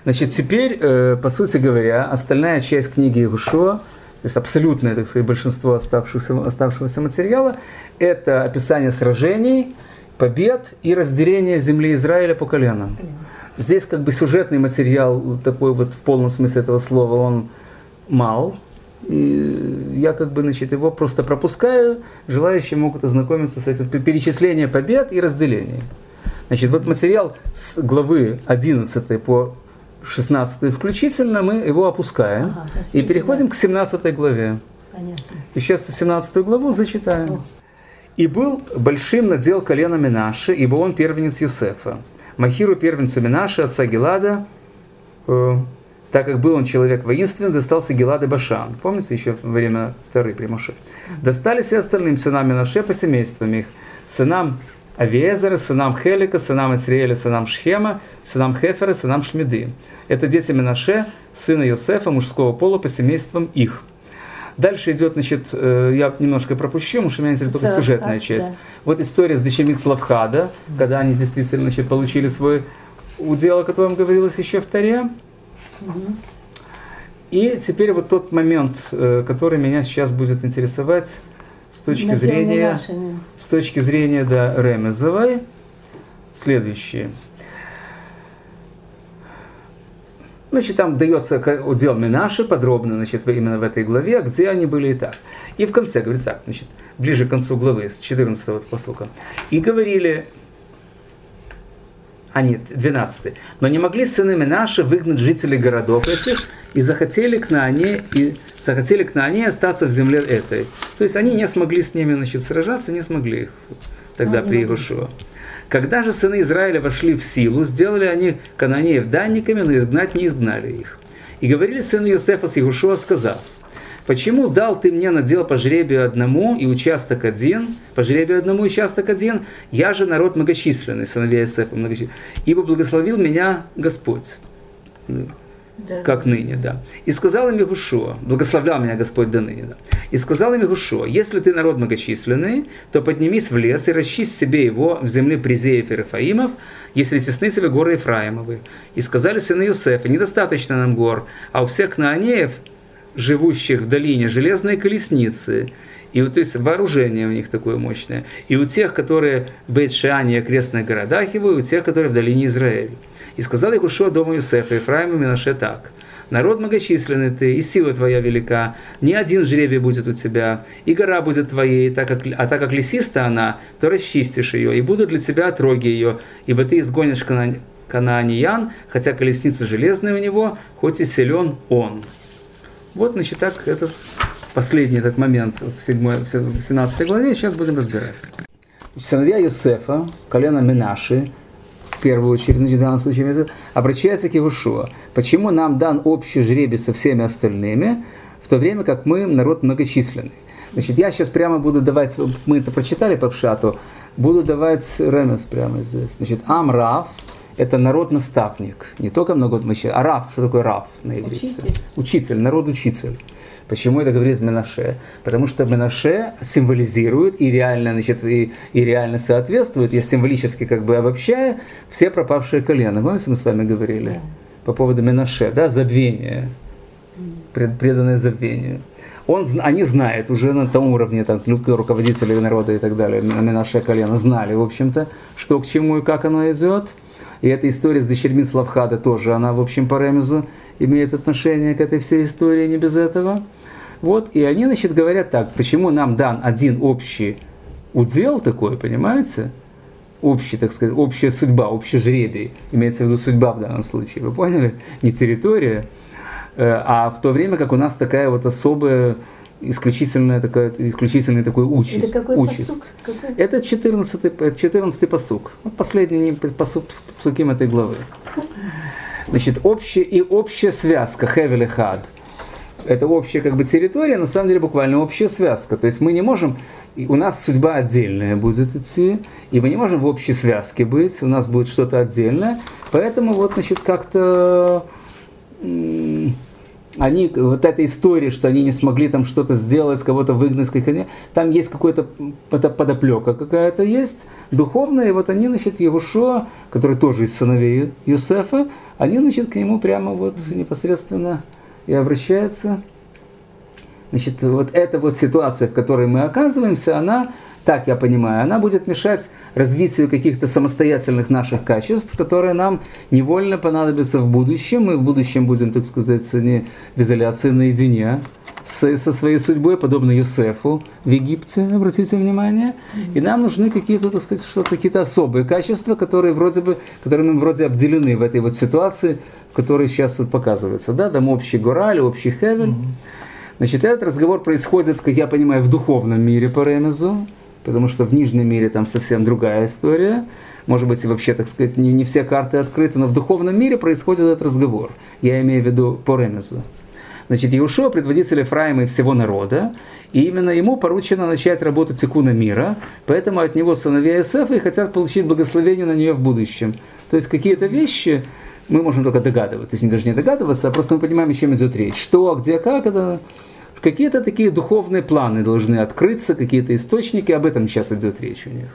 Значит, теперь, по сути говоря, остальная часть книги Иегушуа, то есть абсолютное, так сказать, большинство оставшегося материала, это описание сражений, побед и разделение земли Израиля по коленам. Здесь как бы сюжетный материал, такой вот в полном смысле этого слова, он мал. И я как бы, значит, его просто пропускаю, желающие могут ознакомиться с этим. Перечисление побед и разделение. Значит, вот материал с главы 11 по 16 включительно, мы его опускаем и переходим к 17 главе. Понятно. И сейчас 17 главу зачитаем. «И был большим надел колена Менаше, ибо он первенец Йосефа. Махиру, первенцу Менаше, отца Гилада, так как был он человек воинственный, достался Гилад и Башан». Помните, еще во время Торы при Моше. «Достались и остальным сынам Менаше по семействам их, сынам Авиезера, сынам Хелика, сынам Исраэля, сынам Шхема, сынам Хефера, сынам Шмиды. Это дети Менаше, сына Йосефа, мужского пола, по семействам их». Дальше идет, значит, я немножко пропущу, потому что меня интересует только сюжетная часть. Да. Вот история с дочерьми Цлавхада, когда они действительно, значит, получили свой удел, о котором говорилось еще в Торе. И теперь вот тот момент, который меня сейчас будет интересовать с точки зрения да, Ремезовой, следующее. Значит, там дается удел Менаше подробно, значит, именно в этой главе, где они были и так. И в конце говорится так, значит, ближе к концу главы, с 14 пасука. «И говорили...» 12. «Но не могли сыны Менаше выгнать жителей городов этих, и захотели Кнаане остаться в земле этой». То есть они не смогли с ними, значит, сражаться, не смогли их тогда при Иегушуа. «Когда же сыны Израиля вошли в силу, сделали они кананеев данниками, но изгнать не изгнали их. И говорили сыны Йосефа с Иегушуа, сказав: почему дал ты мне надел по жребию одному и участок один, я же народ многочисленный, сыновья Йосефа многочисленный, ибо благословил меня Господь». Да. Как ныне, да. «И сказал им Иегушуа, благословлял меня Господь до ныне, да. И сказал им Иегушуа: если ты народ многочисленный, то поднимись в лес и расчисть себе его в земле Призеев и Рафаимов, если тесны тебе горы Ефраимовы. И сказали сыны Йосефа: недостаточно нам гор, а у всех кнаанеев, живущих в долине, железные колесницы». И вот, то есть вооружение у них такое мощное. «И у тех, которые в Бейт-Шеане и окрестных городах его, и у тех, которые в долине Израиля. И сказал Иегушуа дому Йосефа, Ефраиму и Менаше так: народ многочисленный ты, и сила твоя велика, ни один жребий будет у тебя, и гора будет твоей, так как лесиста она, то расчистишь ее, и будут для тебя отроги ее, ибо ты изгонишь канааниян, хотя колесница железная у него, хоть и силен он». Вот, значит, так этот последний этот момент в 17 главе, сейчас будем разбираться. Сыновья Йосефа, колено Менаши, в первую очередь, в данном случае, обращается к Иегушуа: почему нам дан общий жребий со всеми остальными, в то время как мы народ многочисленный? Значит, я сейчас прямо буду давать, мы это прочитали по Пшату, буду давать ремес прямо здесь. Значит, Амрав – это народ-наставник, не только многочисленный, а Рав, что такое Рав на иврите? Учитель, народ-учитель. Почему это говорит Менаше? Потому что Менаше символизирует и реально, значит, и реально соответствует, я символически как бы обобщая, все пропавшие колена. Помните, мы с вами говорили по поводу Менаше, да, забвение, преданное забвению. Они знают уже на том уровне, там, руководители народа и так далее, Менаше колено, знали, в общем-то, что к чему и как оно идет. И эта история с дочерьми Цлавхада тоже, она, в общем, по ремезу имеет отношение к этой всей истории, не без этого. Вот, и они, значит, говорят так: почему нам дан один общий удел такой, понимаете? Общий, так сказать, общая судьба, общий жребий. Имеется в виду судьба в данном случае, вы поняли? Не территория, а в то время как у нас такая вот особая, исключительный такой участь. Это какой пасук? Это 14 пасук. Последний пасуким этой главы. Значит, общая связка, хевель и хад. Это общая как бы территория, на самом деле буквально общая связка. То есть мы не можем, у нас судьба отдельная будет идти, и мы не можем в общей связке быть, у нас будет что-то отдельное. Поэтому вот, значит, как-то они, вот эта история, что они не смогли там что-то сделать, кого-то выгнать, там есть какая-то подоплека какая-то есть, духовная, и вот они, значит, Иегушуа, который тоже из сыновей Йосефа, они, значит, к нему прямо вот непосредственно и обращаются. Значит, вот эта вот ситуация, в которой мы оказываемся, она, так я понимаю, она будет мешать развитию каких-то самостоятельных наших качеств, которые нам невольно понадобятся в будущем. Мы в будущем будем, так сказать, не в изоляции наедине со своей судьбой, подобно Йосефу в Египте, обратите внимание. И нам нужны какие-то, так сказать, какие-то особые качества, которыми мы вроде обделены в этой вот ситуации, в которой сейчас вот показывается. Да? Там общий гораль, общий хевель. Значит, этот разговор происходит, как я понимаю, в духовном мире по ремезу, потому что в нижнем мире там совсем другая история. Может быть, и вообще, так сказать, не все карты открыты, но в духовном мире происходит этот разговор. Я имею в виду по ремезу. Значит, Иешуа, предводитель Ефраима и всего народа, и именно ему поручено начать работу тикуна мира, поэтому от него сыновья Иосифа и хотят получить благословение на нее в будущем. То есть какие-то вещи мы можем только догадываться, то есть даже не догадываться, а просто мы понимаем, о чем идет речь. Что, где, как, это какие-то такие духовные планы должны открыться, какие-то источники, об этом сейчас идет речь у них.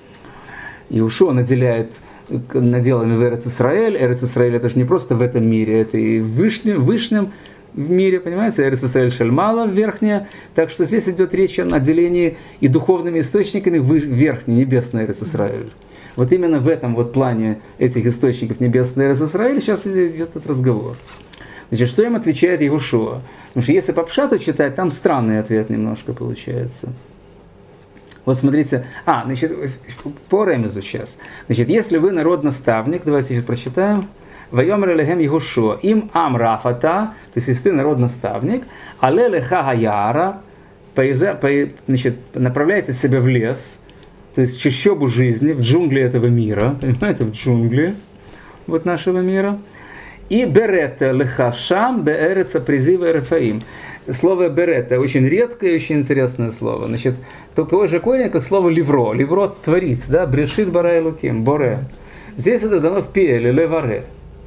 Иешуа наделяет наделами в Эрец-Исраэль. Эрец-Исраэль это же не просто в этом мире, это и в вышнем в мире, понимаете, Эрец-Исраэль Шальмала верхняя, так что здесь идет речь о наделении и духовными источниками в верхний, небесный Эрец-Исраэль. Вот именно в этом вот плане этих источников небесный Эрец-Исраэль сейчас идет этот разговор. Значит, что им отвечает Иешуа? Потому что если по пшату читать, там странный ответ немножко получается. Вот смотрите, значит, по ремезу сейчас. Значит, если вы народ-наставник, давайте сейчас прочитаем. Вайомер элехем Иешуа, им амрафата, то есть если ты народ-наставник, але леха гаяра, значит, направляйте себя в лес, то есть в чащобу жизни, в джунгли этого мира, понимаете, в джунгли вот нашего мира. И берете леха шам беэреца призива Рафаим. Слово берете очень редкое и очень интересное слово. Значит, такое же корень, как слово ливро. Ливро творить, да, брешит бара элуким, боре. Здесь это дано в пиэле, леваре.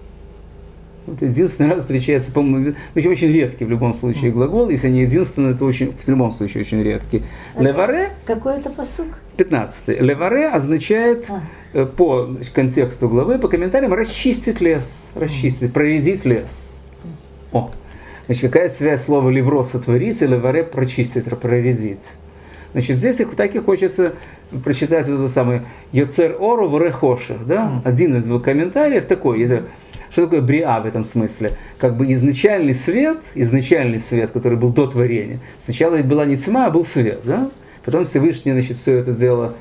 Вот единственный раз встречается, по-моему, очень редкий в любом случае глагол, если не единственный, то очень, в любом случае очень редкий. Леваре. Какой это пасук? 15. Леваре означает по контексту главы, по комментариям, расчистить лес, расчистить, проредить лес. Значит, какая связь слова ливро сотворить и леваре прочистить, проредить? Значит, здесь так и хочется прочитать это самое Йоцер Ору в Рехошах, да? Один из комментариев такой. Что такое бриа в этом смысле? Как бы изначальный свет, который был до творения. Сначала ведь была не тьма, а был свет, да? Потом Всевышний, значит, все это дело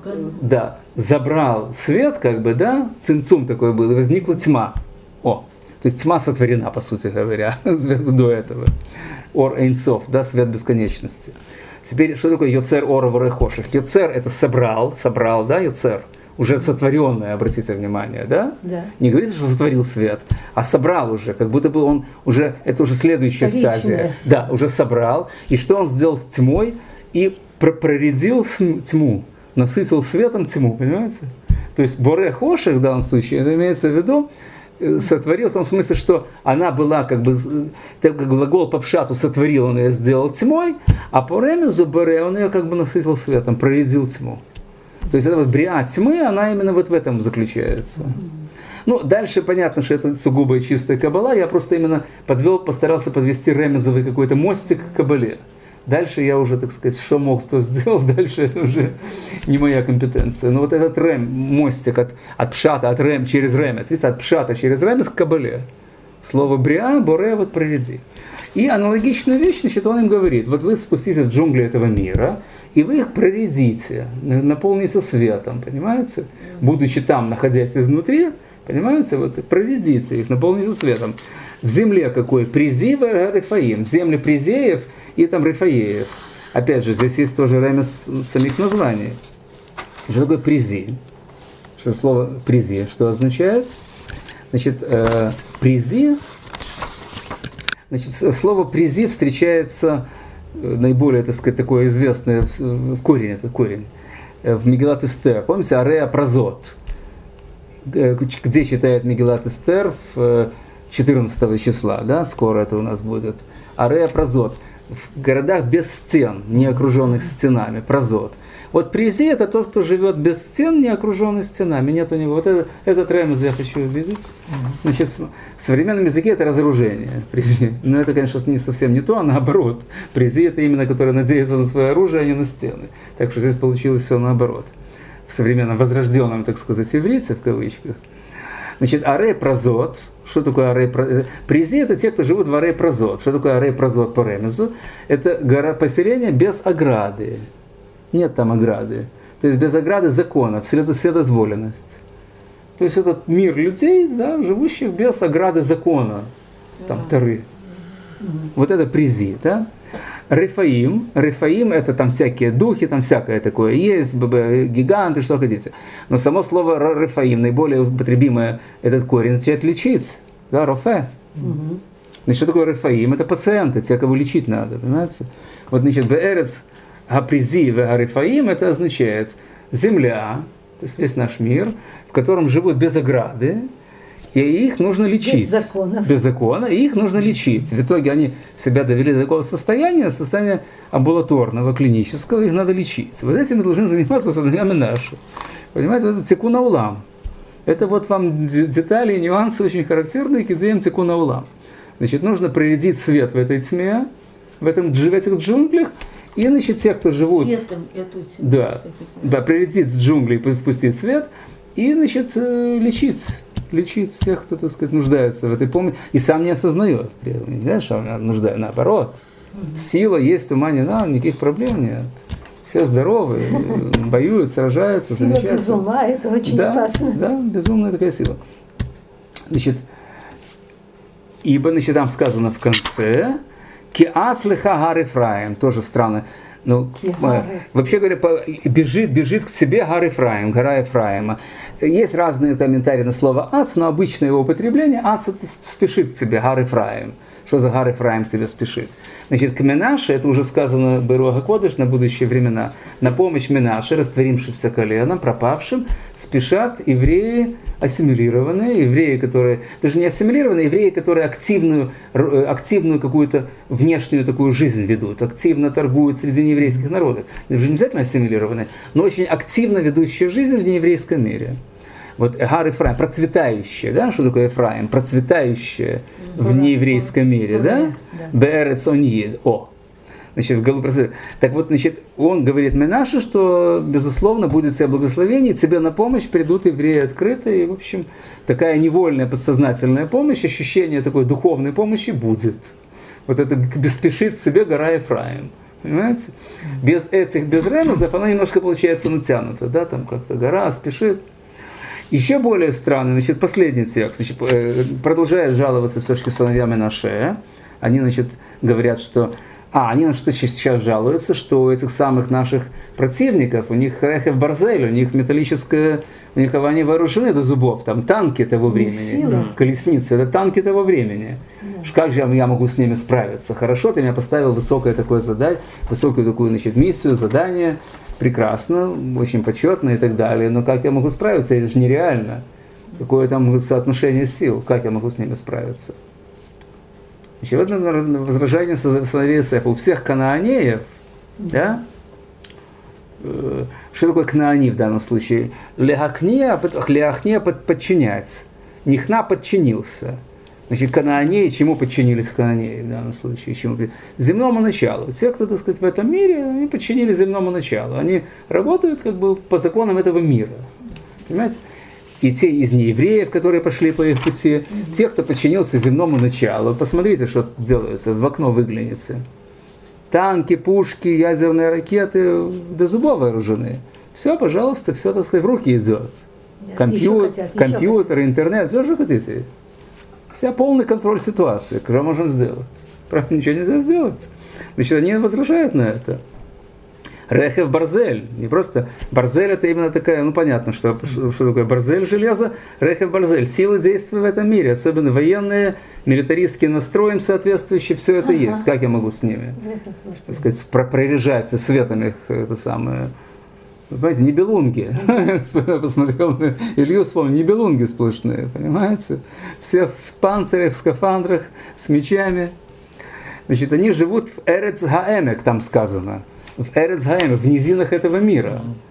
забрал свет, как бы, да, цинцум такой был, и возникла тьма. То есть тьма сотворена, по сути говоря, до этого. Ор эйнсов, да, свет бесконечности. Теперь, что такое Йоцер Ора в Рехошах? Йоцер это собрал, да, Йоцер. Уже сотворенное, обратите внимание, да? Да. Не говорится, что сотворил свет, а собрал уже, как будто бы он уже, это уже следующая стадия. Да, уже собрал. И что он сделал с тьмой? И проредил тьму, насытил светом тьму, понимаете? То есть Боре Хоших в данном случае, это имеется в виду, сотворил в том смысле, что она была как бы, как глагол по пшату сотворил, он ее сделал тьмой, а по ремезу Боре он ее как бы насытил светом, проредил тьму. То есть эта вот бриа тьмы, она именно вот в этом заключается. Дальше понятно, что это сугубо чистая каббала, я просто именно постарался подвести ремезовый какой-то мостик к каббале. Дальше я уже, так сказать, что мог, что сделал, дальше это уже не моя компетенция. Но вот этот мостик от пшата, от через ремес, видите, от пшата через ремес к каббале. Слово бриа, боре, вот проведи. И аналогичную вещь, значит, он им говорит, вот вы спуститесь в джунгли этого мира, и вы их проредите, наполните светом, понимаете? Будучи там, находясь изнутри, понимаете, вот проредите их, наполните светом. В земле какой? Призив и Рефаим. В земле Призеев и там Рефаеев. Опять же, здесь есть тоже ремес самих названий. Что такое Призи? Что слово Призи, что означает? Значит, Призи, значит, слово Призи встречается наиболее, так сказать, такое известное корень, это корень, в Мегилат Эстер. Помните, Арея Празот. Где читает Мегилат Эстер? В 14 числа, да, скоро это у нас будет. Арея Празот. в городах без стен, не окруженных стенами, прозот. Вот призи – это тот, кто живет без стен, не окруженный стенами. Нет у него. Вот этот ремез я хочу увидеть. Значит, в современном языке это разоружение, призи. Но это, конечно, не совсем не то, а наоборот. Призи – это именно, который надеется на свое оружие, а не на стены. Так что здесь получилось все наоборот. В современном, возрожденном, так сказать, иврите, в кавычках. Значит, арей прозот. Что такое арей прозот? Призи – это те, кто живут в арей прозот. Что такое арей прозот по ремезу? Это поселение без ограды. Нет там ограды. То есть без ограды закона, вседозволенность. То есть этот мир людей, да, живущих без ограды закона. Там Торы. Вот это призи, да? Рефаим это там всякие духи, там всякое такое есть, гиганты, что хотите. Но само слово рефаим, наиболее употребимое этот корень, означает лечить. Да, рофе. Значит, что такое рефаим? Это пациенты, те, кого лечить надо, понимаете? Вот, значит, беэрец Гапризи вегарифаим, это означает земля, то есть весь наш мир, в котором живут без ограды, и их нужно лечить. Без закона, и их нужно лечить. В итоге они себя довели до такого состояния амбулаторного, клинического, их надо лечить. Вот этим мы должны заниматься сыновьями наши. Понимаете, это тикун аулам. Это вот вам детали и нюансы очень характерные, кидзеем тикун аулам. Значит, нужно прорядить свет в этой тьме, в этих джунглях. И, значит, те, кто живут, прилетит с джунглей, впустить свет, и, значит, лечить всех, кто, так сказать, нуждается в этой помощи, и сам не осознает. Не знаешь, что он нуждается, наоборот. Сила есть, ума не надо, никаких проблем нет. Все здоровы, воюют, сражаются, замечательно. Сила без ума, это очень опасно. Да, безумная такая сила. Значит, ибо, значит, там сказано в конце, Киацлиха гар Ефраим, тоже странно. Ну, вообще говоря, бежит к себе гар Ефраим, гора Ефраима. Есть разные комментарии на слово ац, но обычное его употребление ац это спешит к тебе, гар Ефраим. Что за гар Ефраим к тебе спешит? Значит, к Менаше, это уже сказано Беруаха Кодеш на будущие времена, на помощь Менаше, растворившимся коленом, пропавшим, спешат евреи ассимилированные, евреи, которые, даже не ассимилированные, евреи, которые активную какую-то внешнюю такую жизнь ведут, активно торгуют среди нееврейских народов. Даже не обязательно ассимилированные, но очень активно ведущие жизнь в нееврейском мире. Вот гар Ефраим, процветающее, да, что такое Ефраим? Процветающее в нееврейском мире, да? Беэрец оньид, Значит, так вот, значит, он говорит Менаше, что, безусловно, будет тебе благословение, тебе на помощь придут евреи открытые, и, в общем, такая невольная подсознательная помощь, ощущение такой духовной помощи будет. Вот это спешит к себе гора Ефраим. Понимаете? Без ремезов она немножко получается натянута, да, там как-то гора спешит. Еще более странный, значит, последний текст, значит, продолжает жаловаться все-таки сыновья Менаше. Они, значит, говорят, что... они на что сейчас жалуются, что у этих самых наших противников, у них рехев барзель, у них металлическое, у них они вооружены до зубов, там танки того времени, колесницы, это танки того времени. Как же я могу с ними справиться? Хорошо, ты меня поставил высокое такое задание, высокую такую, значит, миссию, задание, прекрасно, очень почетно и так далее, но как я могу справиться? Это же нереально. Какое там соотношение сил, как я могу с ними справиться? Еще одно возражение сыновей Иосифа. У всех канаанеев, да? Что такое кнаани в данном случае? Леахния подчинять. Нихна подчинился. Значит, канаанеи чему подчинились канаанеи в данном случае? Земному началу. Те, кто, так сказать, в этом мире, они подчинились земному началу. Они работают как бы по законам этого мира. Понимаете? И те из неевреев, которые пошли по их пути, те, кто подчинился земному началу. Посмотрите, что делается, в окно выгляните. Танки, пушки, ядерные ракеты до зубов вооружены. Все, пожалуйста, все, так сказать, в руки идет. Компьютер, интернет, все, что хотите. Вся полный контроль ситуации. Что можно сделать? Правда, ничего нельзя сделать. Значит, они возражают на это. Рехев барзель. Не просто барзель, это именно такая, ну понятно, что такое барзель, железо. Рехев барзель. Силы действия в этом мире, особенно военные, милитаристские настроем соответствующие, все это есть. Как я могу с ними, так сказать, прорежать светом их, это самое. Вы понимаете, нибелунги. Я посмотрел на Илью, вспомнил, нибелунги сплошные, понимаете? Все в панцирях, в скафандрах, с мечами. Значит, они живут в Эрец Гаэмек, там сказано. В Эрец Гаэмек, в низинах этого мира.